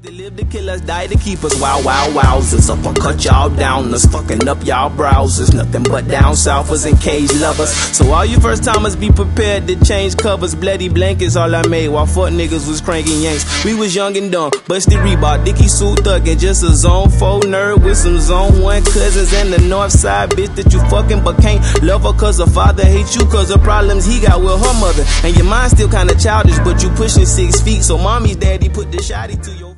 They live to kill us, die to keep us. Wow, wow, wowzers. Up and cut y'all down, us fucking up y'all browsers. Nothing but down southers and cage lovers. So all you first timers be prepared to change covers. Bloody blankets all I made while fuck niggas was cranking yanks. We was young and dumb, busted Reebok, Dickie suit thuggin'. Just a zone 4 nerd with some zone 1 cousins and the north side bitch that you fucking but can't love her cause her father hates you cause of problems he got with her mother. And your mind still kinda childish but you pushing 6 feet. So mommy's daddy put the shotty to your